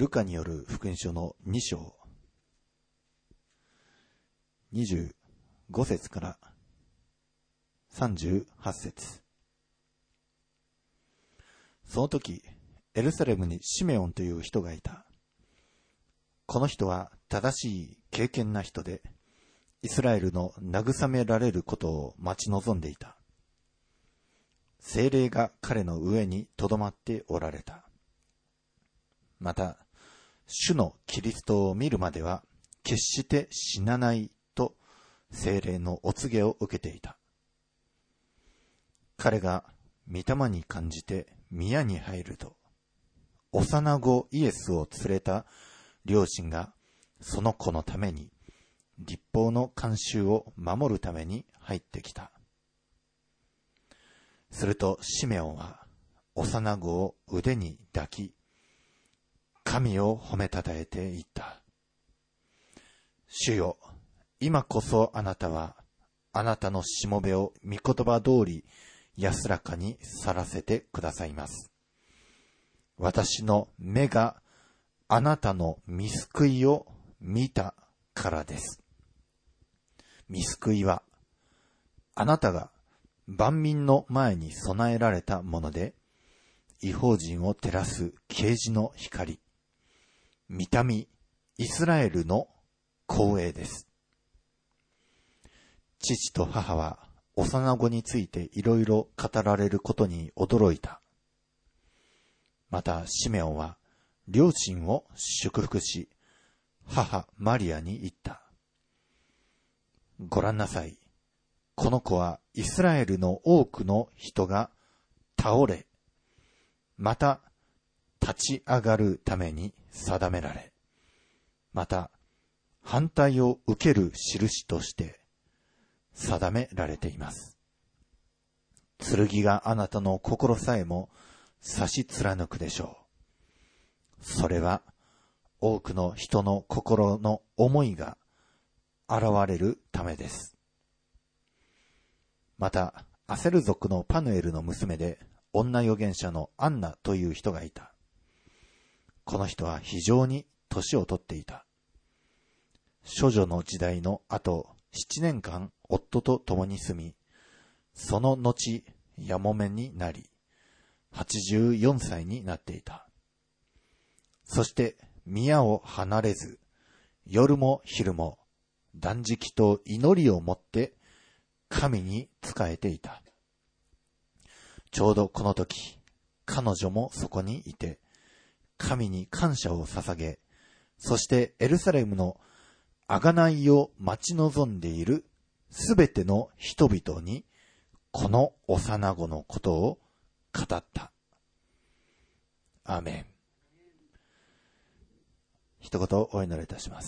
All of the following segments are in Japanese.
ルカによる福音書の2章25節から38節。その時、エルサレムにシメオンという人がいた。この人は正しい敬虔な人で、イスラエルの慰められることを待ち望んでいた。聖霊が彼の上にとどまっておられた。また、主のキリストを見るまでは決して死なないと聖霊のお告げを受けていた。彼が御霊に感じて宮に入ると、幼子イエスを連れた両親がその子のために律法の慣習を守るために入ってきた。するとシメオンは幼子を腕に抱き、神を褒めたたえて言った。主よ、今こそあなたはあなたのしもべを御言葉通り安らかに去らせてくださいます。私の目があなたの御救いを見たからです。御救いはあなたが万民の前に備えられたもので、異邦人を照らす啓示の光、御民イスラエルの光栄です。父と母は幼子についていろいろ語られることに驚いた。またシメオンは両親を祝福し、母マリアに言った。ご覧なさい。この子はイスラエルの多くの人が倒れ、また立ち上がるために定められ、また反対を受ける印として定められています。剣があなたの心さえも刺し貫くでしょう。それは多くの人の心の思いが現れるためです。また、アセル族のパヌエルの娘で、女預言者のアンナという人がいた。この人は非常に年を取っていた。処女の時代の後、7年間夫と共に住み、その後、やもめになり、84歳になっていた。そして、宮を離れず、夜も昼も、断食と祈りをもって、神に仕えていた。ちょうどこの時、彼女もそこにいて、神に感謝を捧げ、そしてエルサレムの贖いを待ち望んでいるすべての人々に、この幼子のことを語った。アーメン。一言お祈りいたします。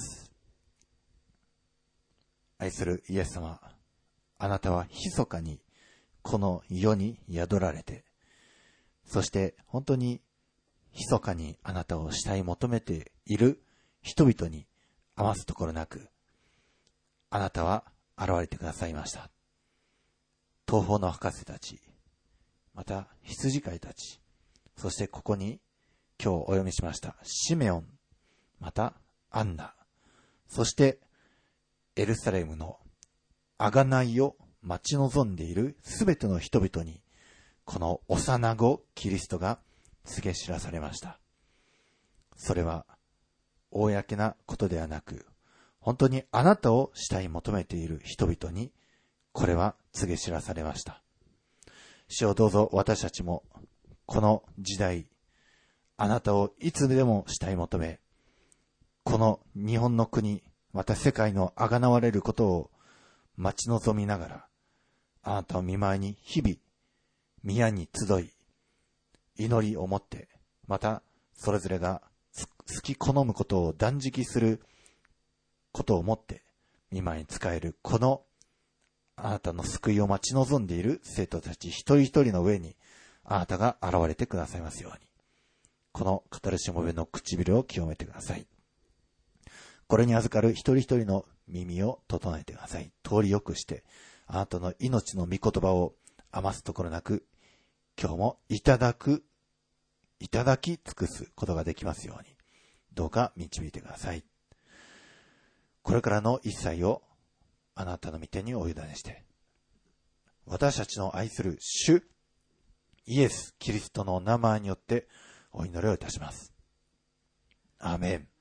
愛するイエス様、あなたは密かにこの世に宿られて、そして本当に密かにあなたを慕い求めている人々に余すところなく、あなたは現れてくださいました。東方の博士たち、また羊飼いたち、そしてここに今日お読みしましたシメオン、またアンナ、そしてエルサレムの贖いを待ち望んでいるすべての人々に、この幼子キリストが告げ知らされました。それは公なことではなく、本当にあなたを慕い求めている人々に、これは告げ知らされました。主をどうぞ私たちもこの時代、あなたをいつでも慕い求め、この日本の国、また世界の贖われることを待ち望みながら、あなたを見舞いに日々宮に集い、祈りを持って、またそれぞれが好き好むことを断食することをもって見舞いに仕える、このあなたの救いを待ち望んでいる生徒たち一人一人の上に、あなたが現れてくださいますように、この語るしもべの唇を清めてください。これに預かる一人一人の耳を整えてください。通りよくして、あなたの命の御言葉を余すところなく、今日もいただき尽くすことができますように、 どうか導いてください。これからの一切をあなたの御手にお委ねして、私たちの愛する主イエス・キリストの名前によってお祈りをいたします。アーメン。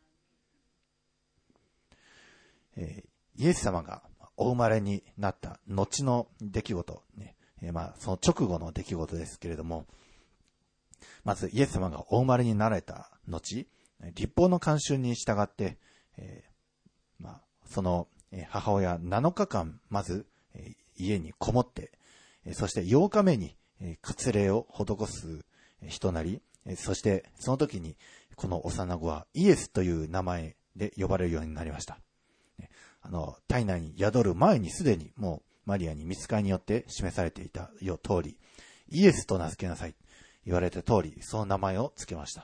イエス様がお生まれになった後の出来事、ね、その直後の出来事ですけれども、まずイエス様がお生まれになられた後、律法の慣習に従って、その母親7日間まず家にこもって、そして8日目に割礼を施す人なり、そしてその時にこの幼子はイエスという名前で呼ばれるようになりました。体内に宿る前にすでにもうマリアに御使いによって示されていたよう通り、イエスと名付けなさい言われた通り、その名前を付けました。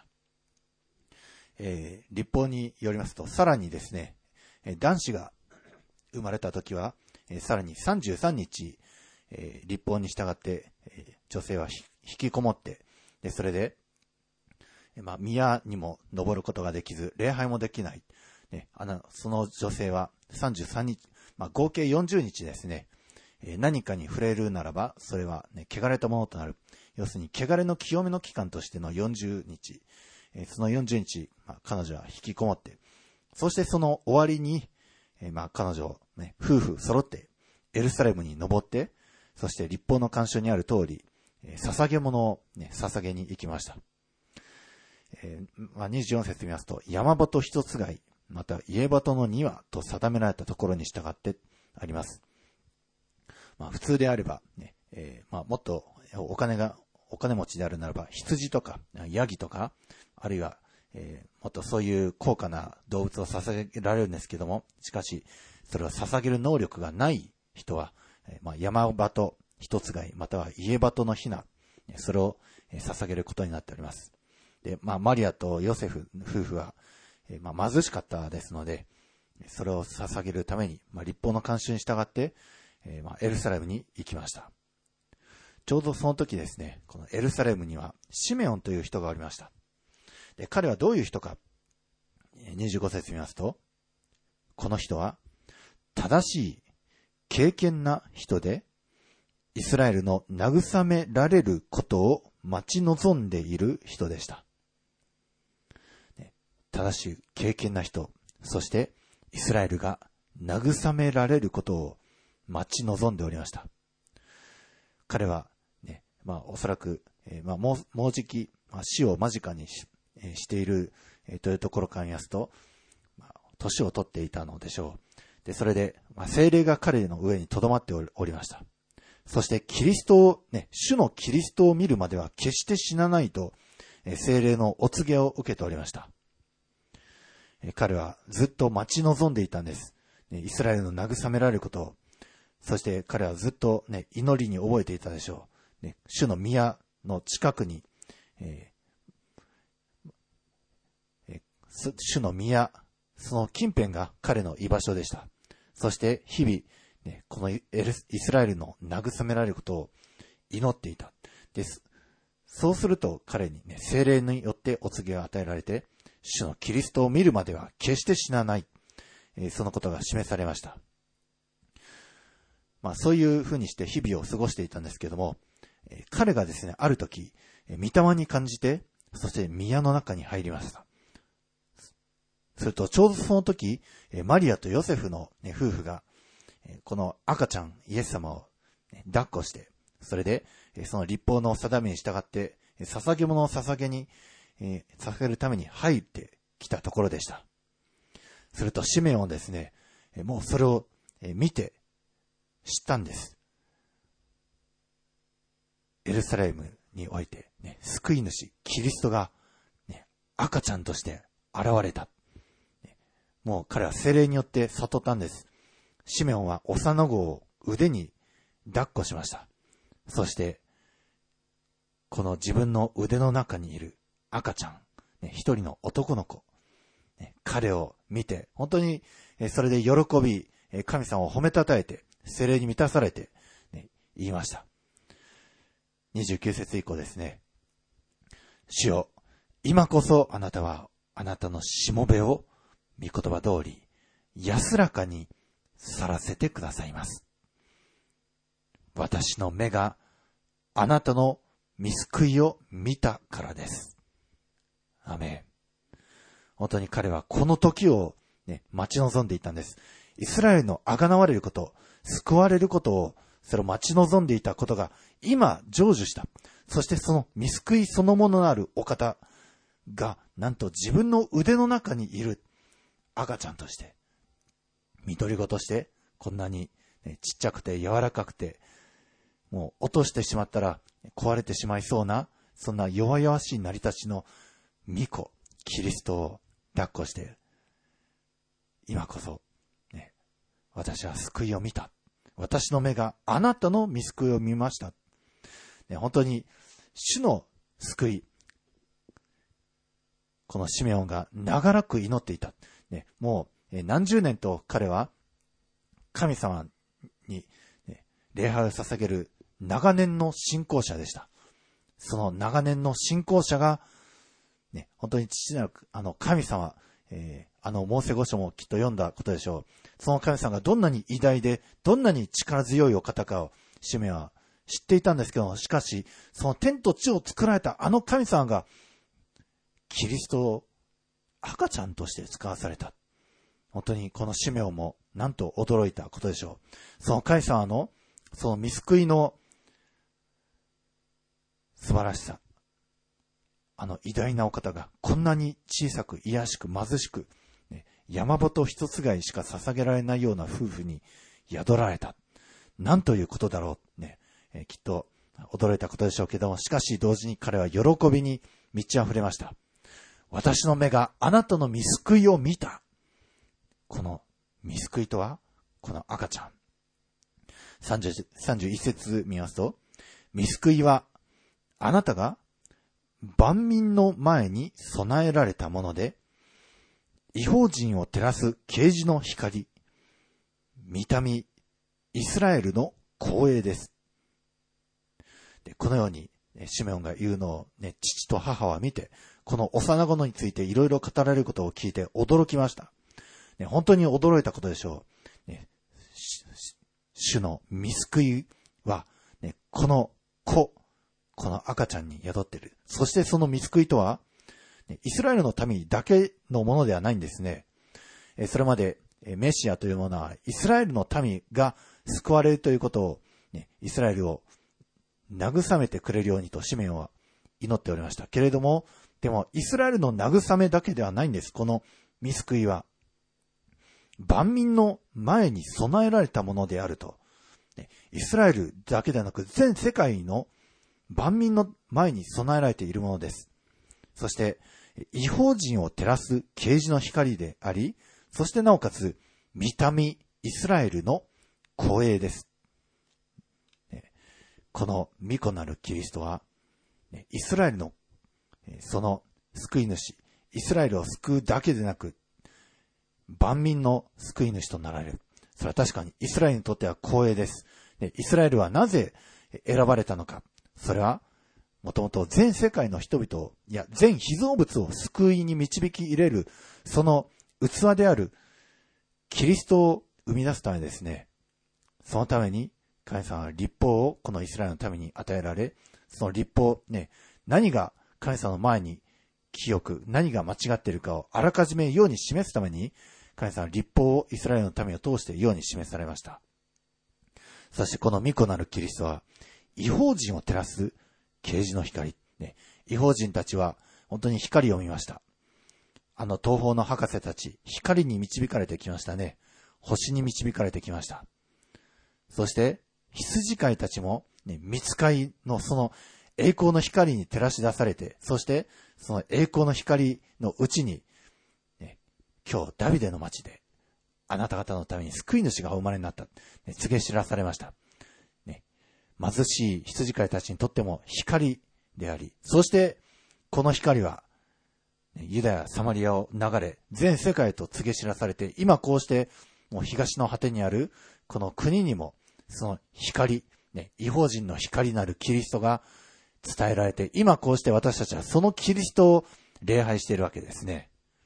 律法によりますと、さらにですね、男子が生まれた時は、さらに33日、律法に従って、女性は引きこもって、でそれで、宮にも登ることができず、礼拝もできない。その女性は33日、合計40日ですね、何かに触れるならば、それは、汚れたものとなる。要するに、汚れの清めの期間としての40日。その40日、彼女は引きこもって、そしてその終わりに、彼女、夫婦揃ってエルサレムに登って、そして律法の慣習にある通り、捧げ物を、捧げに行きました。24節見ますと、山鳩一つ買い、また家鳩の庭と定められたところに従ってあります。普通であれば、もっとお金持ちであるならば、羊とかヤギとか、あるいは、もっとそういう高価な動物を捧げられるんですけども、しかしそれを捧げる能力がない人は、山鳩一つ買い、または家鳩の雛、それを捧げることになっております。で、マリアとヨセフ夫婦は、貧しかったですので、それを捧げるために、律法の慣習に従って、エルサレムに行きました。ちょうどその時ですね、このエルサレムにはシメオンという人がおりました。で、彼はどういう人か、25節見ますと、この人は正しい敬虔な人で、イスラエルの慰められることを待ち望んでいる人でした。正しい敬虔な人、そしてイスラエルが慰められることを待ち望んでおりました。彼は、おそらく、もうじき、死を間近にしている、というところから見ますと、年を取っていたのでしょう。で、それで、聖霊が彼の上に留まっておりました。そしてキリストを、主のキリストを見るまでは決して死なないと、聖霊のお告げを受けておりました。彼はずっと待ち望んでいたんです。イスラエルの慰められることを。そして彼はずっと、祈りに覚えていたでしょう。主の宮の近くに、主の宮、その近辺が彼の居場所でした。そして日々、このイスラエルの慰められることを祈っていた。です。そうすると彼に聖霊によってお告げが与えられて、主のキリストを見るまでは決して死なない。そのことが示されました。そういうふうにして日々を過ごしていたんですけども、彼がですね、ある時、御霊に感じて、そして宮の中に入りました。すると、ちょうどその時、マリアとヨセフの、夫婦が、この赤ちゃん、イエス様を、抱っこして、それで、その律法の定めに従って、捧げ物を捧げるために入ってきたところでした。すると、シメオンはですね、もうそれを見て、知ったんです。エルサレムにおいて、救い主、キリストが、赤ちゃんとして現れた。もう彼は聖霊によって悟ったんです。シメオンは幼子を腕に抱っこしました。そして、この自分の腕の中にいる赤ちゃん、一人の男の子、彼を見て、本当にそれで喜び、神様を褒めたたえて、聖霊に満たされて、言いました。29節以降ですね。主よ、今こそあなたはあなたのしもべを御言葉通り安らかに去らせてくださいます。私の目があなたの御救いを見たからです。アメン。本当に彼はこの時を、待ち望んでいたんです。イスラエルの贖われること、救われることを、それを待ち望んでいたことが今成就した。そしてその御救いそのものなるお方が、なんと自分の腕の中にいる赤ちゃんとして、緑子として、こんなに、ちっちゃくて柔らかくて、もう落としてしまったら壊れてしまいそうな、そんな弱々しい成り立ちの御子、キリストを抱っこして、今こそ、私は救いを見た。私の目があなたの御救いを見ました。本当に主の救い、このシメオンが長らく祈っていた。もう何十年と彼は神様に礼拝を捧げる長年の信仰者でした。その長年の信仰者が、本当に父なる神様、モーセ五書もきっと読んだことでしょう。その神様がどんなに偉大で、どんなに力強いお方かをシメは知っていたんですけども、しかし、その天と地を作られたあの神様が、キリストを赤ちゃんとして使わされた。本当にこのシメオンもなんと驚いたことでしょう。その神様の、その御救いの素晴らしさ。偉大なお方がこんなに小さく、卑しく、貧しく、山鳩一つ貝しか捧げられないような夫婦に宿られた。なんということだろう。きっと驚いたことでしょうけども、しかし同時に彼は喜びに満ち溢れました。私の目があなたの御救いを見た。この御救いとは、この赤ちゃん。31節見ますと、御救いはあなたが万民の前に備えられたもので、異邦人を照らす啓示の光、御民イスラエルの光栄です。でこのようにシメオンが言うのを、父と母は見て、この幼子についていろいろ語られることを聞いて驚きました。本当に驚いたことでしょう。主の御救いは、この子、この赤ちゃんに宿っている。そしてその御救いとは、イスラエルの民だけのものではないんですね。それまでメシアというものはイスラエルの民が救われるということを、イスラエルを慰めてくれるようにとシメオンは祈っておりました。けれども、でもイスラエルの慰めだけではないんです。この御救いは万民の前に備えられたものであると。イスラエルだけではなく全世界の万民の前に備えられているものです。そして、異邦人を照らす啓示の光であり、そしてなおかつ、御民イスラエルの光栄です。この御子なるキリストは、イスラエルの、その救い主、イスラエルを救うだけでなく、万民の救い主となられる。それは確かにイスラエルにとっては光栄です。イスラエルはなぜ選ばれたのか。それは、もともと全世界の人々を、全被造物を救いに導き入れる、その器であるキリストを生み出すためですね。そのために、神様は律法をこのイスラエルのために与えられ、その律法、何が神様の前に清く、何が間違っているかをあらかじめ世に示すために、神様は律法をイスラエルの民を通して世に示されました。そしてこの御子なるキリストは、異邦人を照らす啓示の光。異邦人たちは本当に光を見ました。東方の博士たち、光に導かれてきましたね。星に導かれてきました。そして、羊飼いたちも、御使いのその栄光の光に照らし出されて、そしてその栄光の光のうちに、今日ダビデの町であなた方のために救い主がお生まれになった、告げ知らされました。貧しい羊飼いたちにとっても光であり、そしてこの光はユダヤ、サマリアを流れ全世界へと告げ知らされて、今こうしてもう東の果てにあるこの国にもその光、異邦人の光なるキリストが伝えられて、今こうして私たちはそのキリストを礼拝しているわけですね。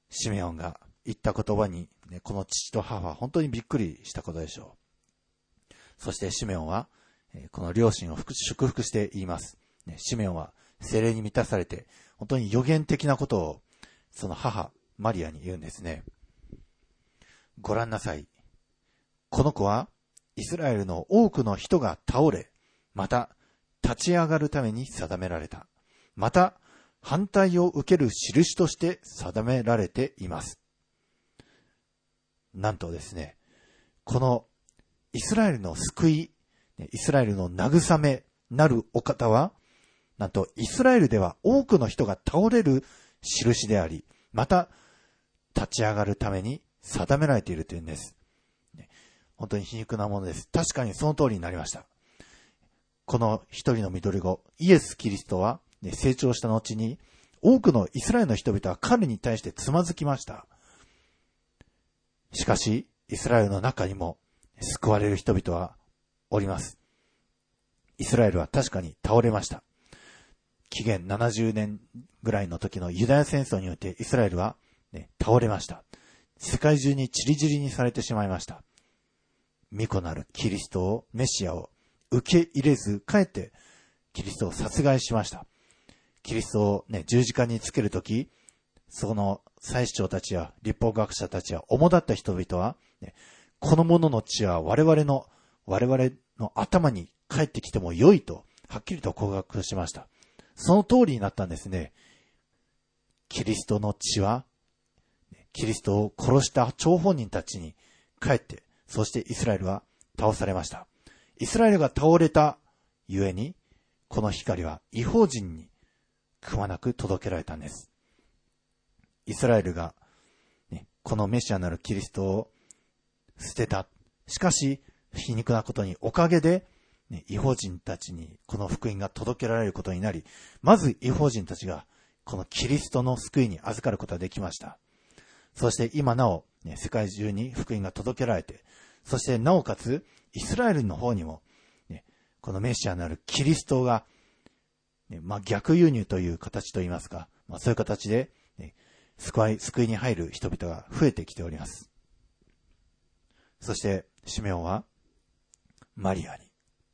シメオンが言った言葉に、この父と母は本当にびっくりしたことでしょう。そしてシメオンは、この両親を祝福して言います。シメオンは聖霊に満たされて、本当に予言的なことを、その母、マリアに言うんですね。ご覧なさい。この子は、イスラエルの多くの人が倒れ、また、立ち上がるために定められた。また、反対を受ける印として定められています。なんとですね、このイスラエルの救い、イスラエルの慰めなるお方は、なんとイスラエルでは多くの人が倒れる印であり、また立ち上がるために定められているというんです。本当に皮肉なものです。確かにその通りになりました。この一人の緑子、イエス・キリストは、成長した後に、多くのイスラエルの人々は彼に対してつまずきました。しかし、イスラエルの中にも救われる人々はおります。イスラエルは確かに倒れました。紀元70年ぐらいの時のユダヤ戦争によってイスラエルは、倒れました。世界中に散り散りにされてしまいました。御子なるキリストを、メシアを受け入れず、かえってキリストを殺害しました。キリストを十字架につけるとき、その祭司長たちや律法学者たちや主だった人々は、この者の血は我々の頭に帰ってきても良いと、はっきりと告白しました。その通りになったんですね。キリストの血は、キリストを殺した張本人たちに帰って、そしてイスラエルは倒されました。イスラエルが倒れたゆえに、この光は異邦人にくまなく届けられたんです。イスラエルが、このメシアなるキリストを捨てた。しかし、皮肉なことにおかげで、異邦人たちにこの福音が届けられることになり、まず異邦人たちがこのキリストの救いに預かることができました。そして今なお、世界中に福音が届けられて、そしてなおかつイスラエルの方にも、このメシアなるキリストが、逆輸入という形といいますか、そういう形で、救いに入る人々が増えてきております。そしてシメオンはマリアに、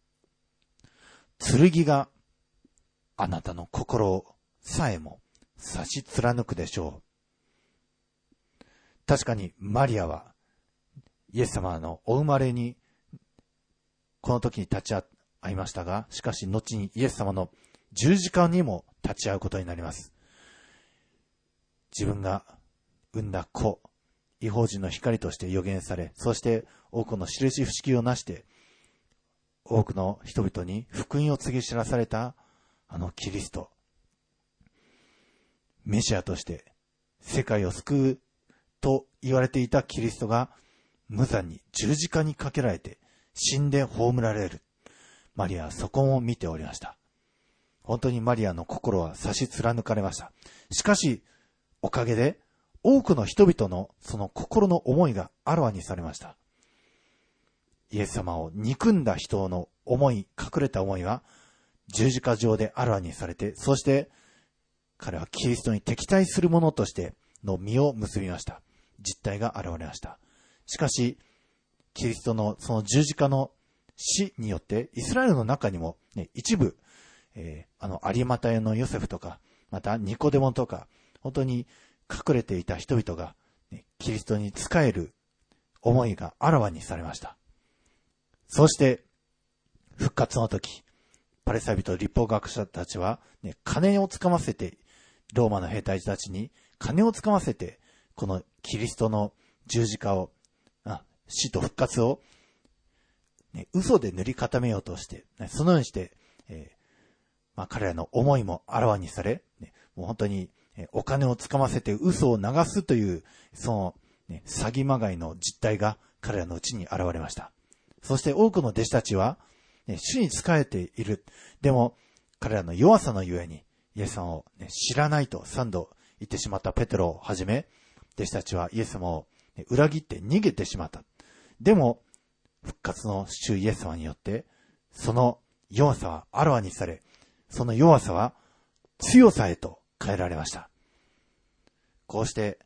剣があなたの心さえも差し貫くでしょう。確かにマリアはイエス様のお生まれにこの時に立ち会いましたが、しかし後にイエス様の十字架にも立ち会うことになります。自分が産んだ子、異邦人の光として予言され、そして多くの印不思議をなして、多くの人々に福音を告げ知らされたあのキリスト、メシアとして世界を救うと言われていたキリストが無残に十字架にかけられて死んで葬られる。マリアはそこも見ておりました。本当にマリアの心は差し貫かれました。しかしおかげで多くの人々のその心の思いがあらわにされました。イエス様を憎んだ人の思い、隠れた思いは十字架上であらわにされて、そして彼はキリストに敵対する者としての実を結びました。実態が現れました。しかしキリストのその十字架の死によってイスラエルの中にも、一部、有馬隊のヨセフとか、またニコデモとか、本当に隠れていた人々が、キリストに仕える思いがあらわにされました。そして復活の時、パレスタイ人律法学者たちは、金をつかませて、ローマの兵隊たちに金をつかませて、このキリストの十字架を、死と復活を、嘘で塗り固めようとして、そのようにして、彼らの思いもあらわにされ、もう本当にお金をつかませて嘘を流すという、その、詐欺まがいの実態が彼らのうちに現れました。そして多くの弟子たちは、主に仕えている。でも、彼らの弱さのゆえに、イエス様を、知らないと3度言ってしまったペテロをはじめ、弟子たちはイエス様を裏切って逃げてしまった。でも、復活の主イエス様によって、その弱さはあらわにされ、その弱さは強さへと変えられました。こうして、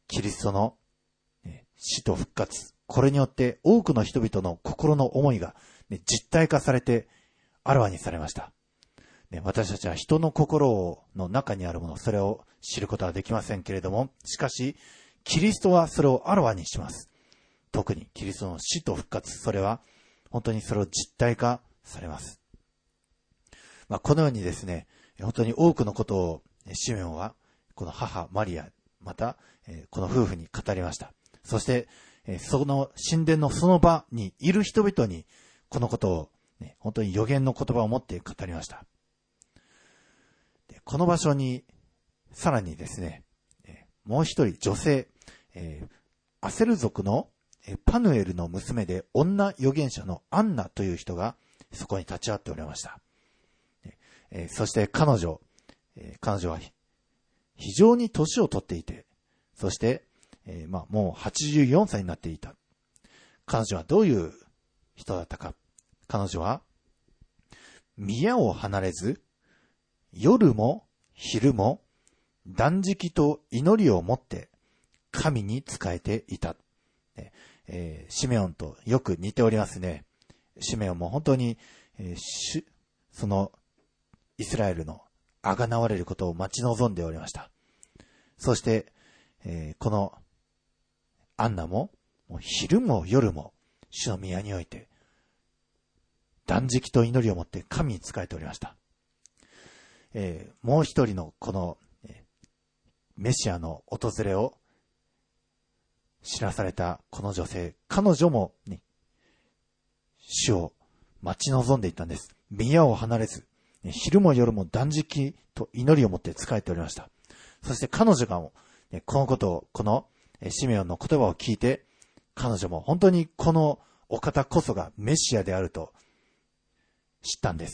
キリストの死と復活、これによって多くの人々の心の思いが実体化されてあらわにされました。私たちは人の心の中にあるもの、それを知ることはできませんけれども、しかし、キリストはそれをあらわにします。特にキリストの死と復活、それは本当にそれを実体化されます。このようにですね、本当に多くのことをシメオンはこの母マリア、またこの夫婦に語りました。そしてその神殿のその場にいる人々にこのことを本当に預言の言葉を持って語りました。この場所にさらにですね、もう一人女性、アセル族のパヌエルの娘で女預言者のアンナという人がそこに立ち会っておりました。そして彼女は非常に年を取っていて、そして、もう84歳になっていた。彼女はどういう人だったか。彼女は宮を離れず、夜も昼も断食と祈りをもって神に仕えていた。シメオンとよく似ておりますね。シメオンも本当に、そのイスラエルの贖われることを待ち望んでおりました。そして、このアンナも昼も夜も主の宮において断食と祈りをもって神に仕えておりました。もう一人のこのメシアの訪れを知らされたこの女性、彼女も、主を待ち望んでいたんです。宮を離れず、昼も夜も断食と祈りをもって仕えておりました。そして彼女がこのことを、このシメオンの言葉を聞いて、彼女も本当にこのお方こそがメシアであると知ったんです。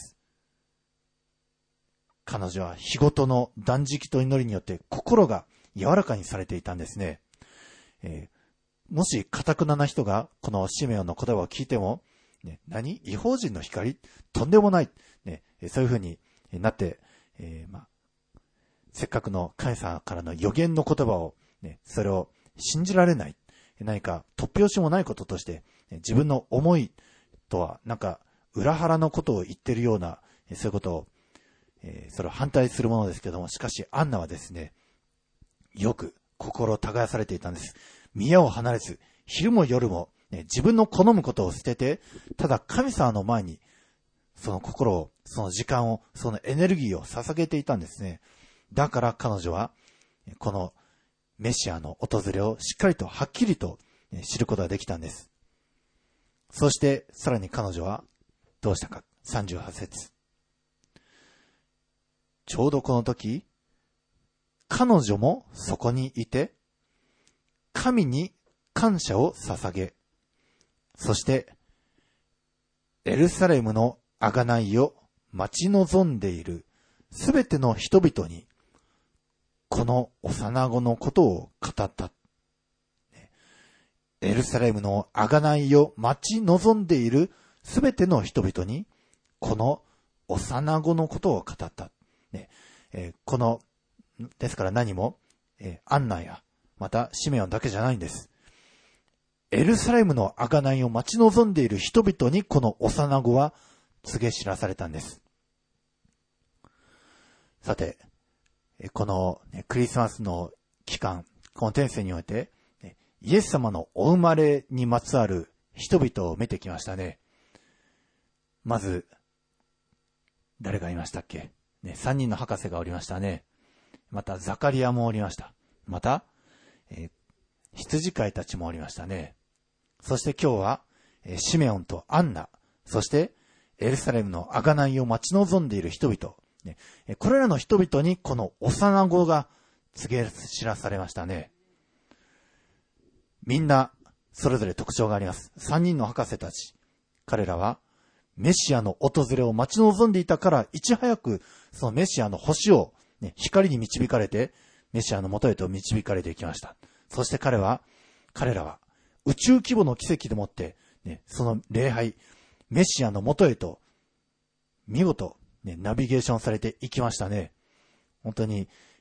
彼女は日ごとの断食と祈りによって心が柔らかにされていたんですね。もし堅な人がこのシメオンの言葉を聞いても、何？異邦人の光？とんでもない。そういうふうになって、せっかくの神様からの予言の言葉を、それを信じられない。何か突拍子もないこととして、自分の思いとはなんか裏腹のことを言っているような、そういうことを、それを反対するものですけども、しかしアンナはですね、よく心を耕されていたんです。宮を離れず、昼も夜も、自分の好むことを捨てて、ただ神様の前に、その心を、その時間を、そのエネルギーを捧げていたんですね。だから彼女は、このメシアの訪れをしっかりとはっきりと知ることができたんです。そして、さらに彼女はどうしたか。38節。ちょうどこの時、彼女もそこにいて、神に感謝を捧げ、そして、エルサレムの贖いを待ち望んでいるすべての人々に、この幼子のことを語った。エルサレムの贖いを待ち望んでいるすべての人々に、この幼子のことを語った。この、ですから何も、アンナや、またシメオンだけじゃないんです。エルサレムの贖いを待ち望んでいる人々にこの幼子は告げ知らされたんです。さて、このクリスマスの期間、この天世において、イエス様のお生まれにまつわる人々を見てきましたね。まず、誰がいましたっけ？3人の博士がおりましたね。また、ザカリアもおりました。また、羊飼いたちもおりましたね。そして今日は、シメオンとアンナ、そしてエルサレムの贖いを待ち望んでいる人々、これらの人々にこの幼子が告げ知らされましたね。みんなそれぞれ特徴があります。3人の博士たち、彼らはメシアの訪れを待ち望んでいたから、いち早くそのメシアの星を、光に導かれてメシアの元へと導かれていきました。そして彼らは宇宙規模の奇跡でもって、その礼拝、メシアの元へと見事、ナビゲーションされていきましたね。本当に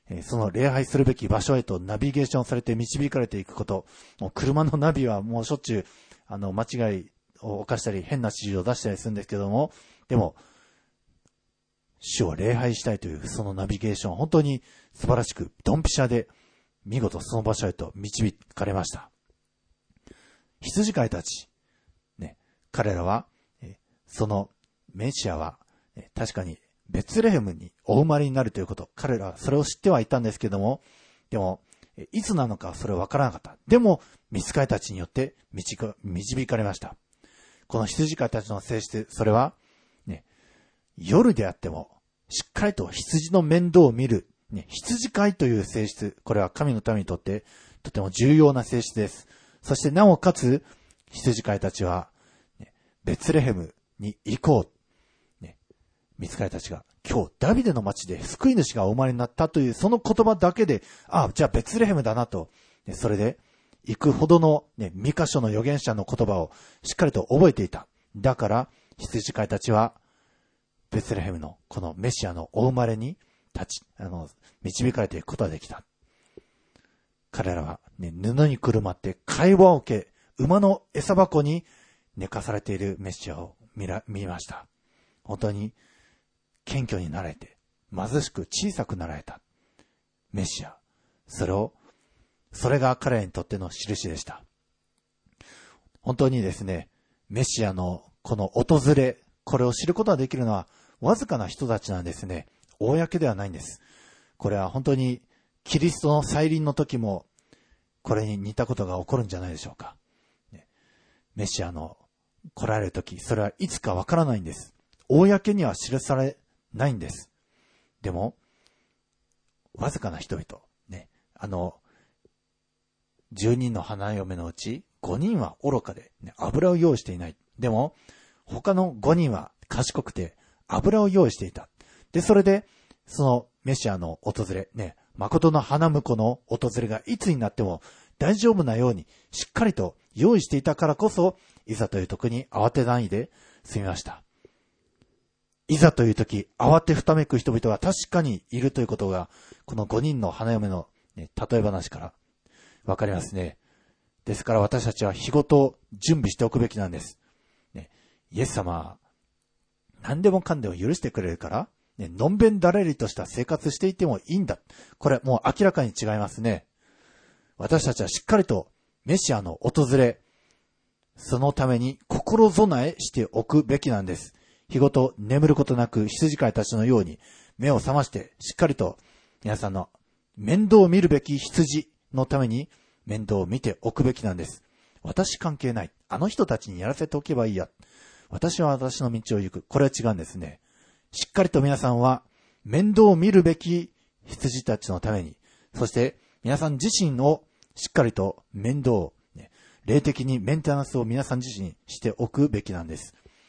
その礼拝するべき場所へとナビゲーションされて導かれていくこと。もう車のナビはもうしょっちゅう、間違いを犯したり変な指示を出したりするんですけども、でも、主を礼拝したいというそのナビゲーション、本当に素晴らしく、ドンピシャで、見事その場所へと導かれました。羊飼いたち、ね、彼らは、そのメシアは、確かにベツレヘムにお生まれになるということ、彼らはそれを知ってはいたんですけども、でも、いつなのかそれは分からなかった。でも、御使いたちによって導かれました。この羊飼いたちの性質、それは、ね、夜であっても、しっかりと羊の面倒を見る、ね、羊飼いという性質、これは神の民にとってとても重要な性質です。そしてなおかつ、羊飼いたちは、ね、ベツレヘムに行こう。ね、御使いたちが、今日ダビデの町で救い主がお生まれになったというその言葉だけで、じゃあベツレヘムだなと、ね、それで行くほどの、ね、ミカ書の預言者の言葉をしっかりと覚えていた。だから、羊飼いたちは、ベツレヘムのこのメシアのお生まれに導かれていくことができた。彼らは、ね、布にくるまって会話を受け、馬の餌箱に寝かされているメシアを見ました。本当に謙虚になられて、貧しく小さくなられたメシア。それが彼らにとっての印でした。本当にですね、メシアのこの訪れ、これを知ることができるのはわずかな人たちなんですね。公ではないんです。これは本当にキリストの再臨の時もこれに似たことが起こるんじゃないでしょうか。メシアの来られる時、それはいつかわからないんです。公には記されないんです。でも、わずかな人々、ね、10人の花嫁のうち5人は愚かで、ね、油を用意していない。でも、他の5人は賢くて油を用意していた。で、それで、そのメシアの訪れ、ね、誠の花婿の訪れがいつになっても大丈夫なようにしっかりと用意していたからこそ、いざという時に慌てないで済みました。いざという時、慌てふためく人々が確かにいるということが、この5人の花嫁の、ね、例え話からわかりますね。ですから私たちは日ごと準備しておくべきなんです。ね、イエス様は何でもかんでも許してくれるから、ね、のんべんだれりとした生活していてもいいんだ。これもう明らかに違いますね。私たちはしっかりとメシアの訪れ、そのために心備えしておくべきなんです。日ごと眠ることなく羊飼いたちのように目を覚ましてしっかりと皆さんの面倒を見るべき羊のために面倒を見ておくべきなんです。私関係ない。あの人たちにやらせておけばいいや。私は私の道を行く。これは違うんですね。しっかりと皆さんは面倒を見るべき羊たちのために、そして皆さん自身をしっかりと面倒を、ね、霊的にメンテナンスを皆さん自身にしておくべきなんです。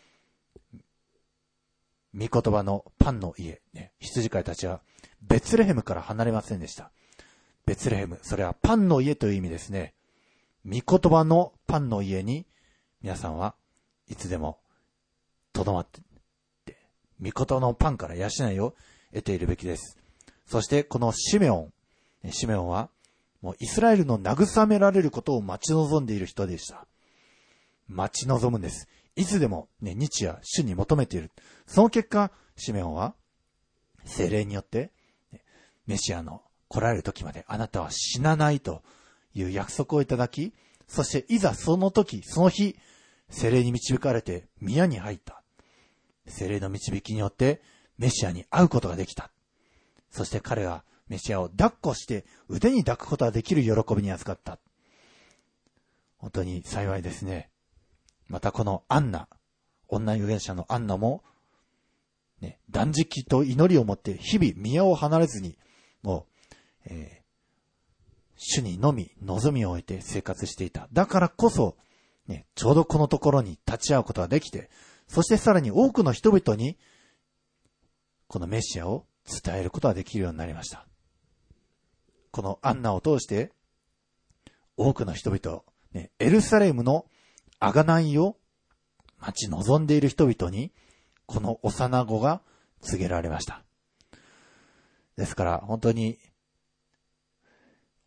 御言葉のパンの家、ね、羊飼いたちはベツレヘムから離れませんでした。ベツレヘム、それはパンの家という意味ですね。御言葉のパンの家に皆さんはいつでもとどまって、御言葉のパンから養いを得ているべきです。そしてこのシメオンはもうイスラエルの慰められることを待ち望んでいる人でした。待ち望むんです。いつでも、ね、日夜主に求めている。その結果、シメオンは聖霊によって、メシアの来られる時まであなたは死なないという約束をいただき、そしていざその時、その日、聖霊に導かれて宮に入った。聖霊の導きによってメシアに会うことができた。そして彼はメシアを抱っこして腕に抱くことができる喜びに預かった。本当に幸いですね。またこのアンナ、女預言者のアンナも、ね、断食と祈りをもって日々宮を離れずに、もう、主にのみ望みを置いて生活していた。だからこそ、ね、ちょうどこのところに立ち会うことができて、そしてさらに多くの人々に、このメシアを伝えることができるようになりました。このアンナを通して、多くの人々、ね、エルサレムの贖いを待ち望んでいる人々に、この幼子が告げられました。ですから、本当に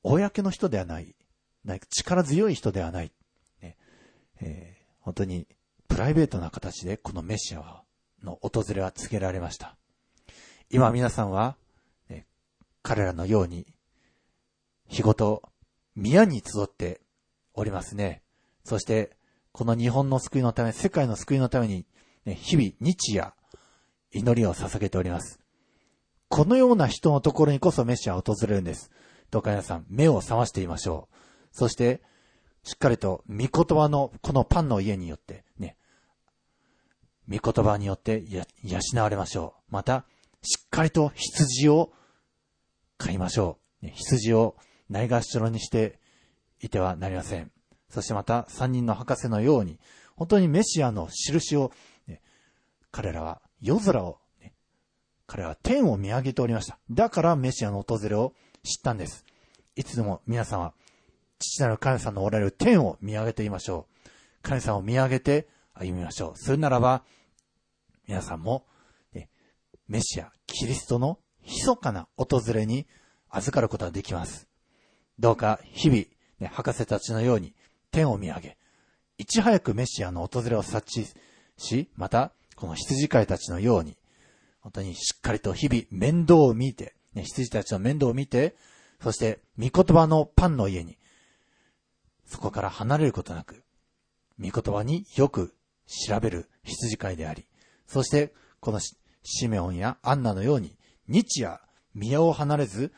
公の人ではない、力強い人ではない、ね本当にプライベートな形でこのメシアの訪れは告げられました。今皆さんは、彼らのように日ごと宮に集っておりますね。そしてこの日本の救いのため、世界の救いのために、日々日夜祈りを捧げております。このような人のところにこそメシアは訪れるんです。どうか皆さん目を覚ましていましょう。そしてしっかりと御言葉のこのパンの家によってね、御言葉によって養われましょう。またしっかりと羊を飼いましょう。羊をないがしろにしていてはなりません。そしてまた三人の博士のように本当にメシアの印を、彼らは夜空を、彼らは天を見上げておりました。だからメシアの訪れを知ったんです。いつでも皆さんは父なる神様のおられる天を見上げていましょう。神様を見上げて歩みましょう。それならば皆さんも、メシア、キリストの密かな訪れに預かることができます。どうか日々、博士たちのように天を見上げ、いち早くメシアの訪れを察知し、またこの羊飼いたちのように本当にしっかりと日々面倒を見て、羊たちの面倒を見て、そして御言葉のパンの家にそこから離れることなく、御言葉によく調べる羊飼いであり、そしてこのシメオンやアンナのように日夜宮を離れず、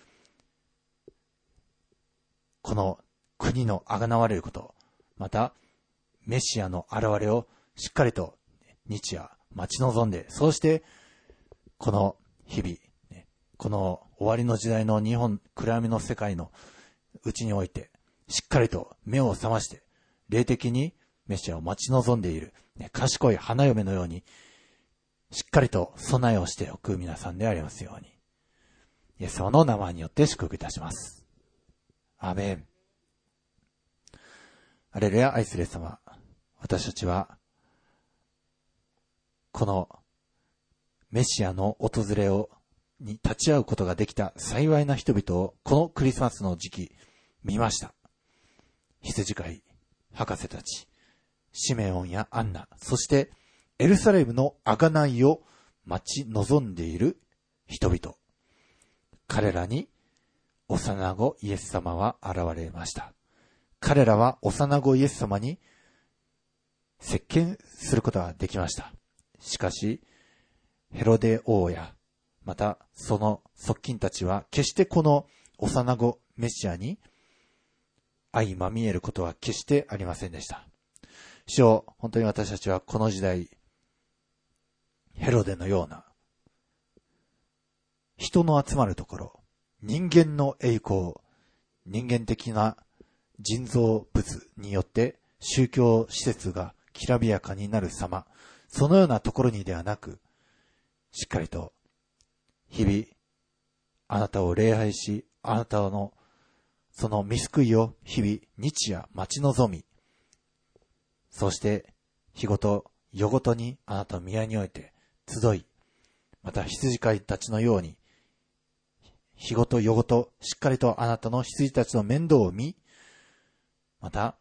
この国のあがなわれること、またメシアの現れをしっかりと日夜待ち望んで、そうしてこの日々、この終わりの時代の日本暗闇の世界のうちにおいてしっかりと目を覚まして霊的にメシアを待ち望んでいる、賢い花嫁のようにしっかりと備えをしておく皆さんでありますように、イエス様の名前によって祝福いたします。アーメン。アレルヤ。愛するイエス様、私たちはこのメシアの訪れに立ち会うことができた幸いな人々をこのクリスマスの時期見ました。羊飼い、博士たち、シメオンやアンナ、そしてエルサレムの贖いを待ち望んでいる人々。彼らに幼子イエス様は現れました。彼らは幼子イエス様に接見することができました。しかし、ヘロデ王や、またその側近たちは決してこの幼子メシアに相まみえることは決してありませんでした。主よ、本当に私たちはこの時代、ヘロデのような人の集まるところ、人間の栄光、人間的な人造物によって宗教施設がきらびやかになる様、そのようなところにではなく、しっかりと日々あなたを礼拝し、あなたのその御救いを日々日夜待ち望み、そして日ごと夜ごとにあなたの宮において集い、また羊飼いたちのように日ごと夜ごとしっかりとあなたの羊たちの面倒を見、また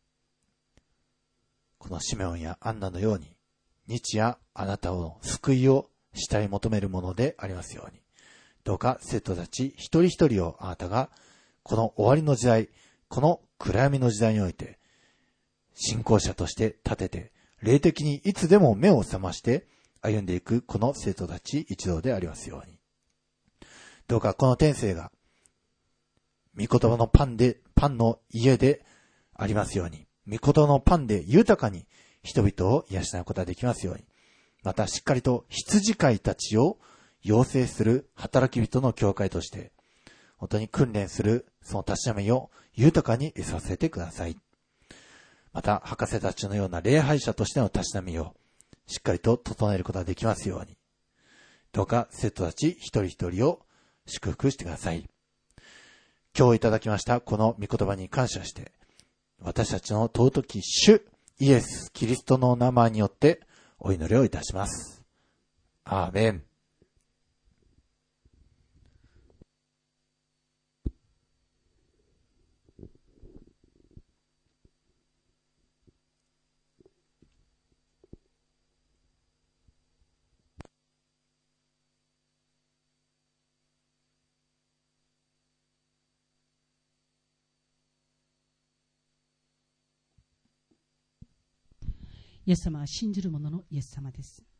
このシメオンやアンナのように日夜あなたの救いを慕い求めるものでありますように、どうか生徒たち一人一人をあなたがこの終わりの時代、この暗闇の時代において信仰者として立てて、霊的にいつでも目を覚まして歩んでいくこの生徒たち一同でありますように、どうかこの天性が御言葉のパンの家でありますように、御言葉のパンで豊かに人々を養うことができますように、またしっかりと羊飼いたちを養成する働き人の教会として本当に訓練するそのたしなみを豊かに得させてください。また博士たちのような礼拝者としてのたしなみをしっかりと整えることができますように、どうか生徒たち一人一人を祝福してください。今日いただきましたこの御言葉に感謝して、私たちの尊き主イエス・キリストの名前によってお祈りをいたします。アーメン。 イエス様は信じる者のイエス様です。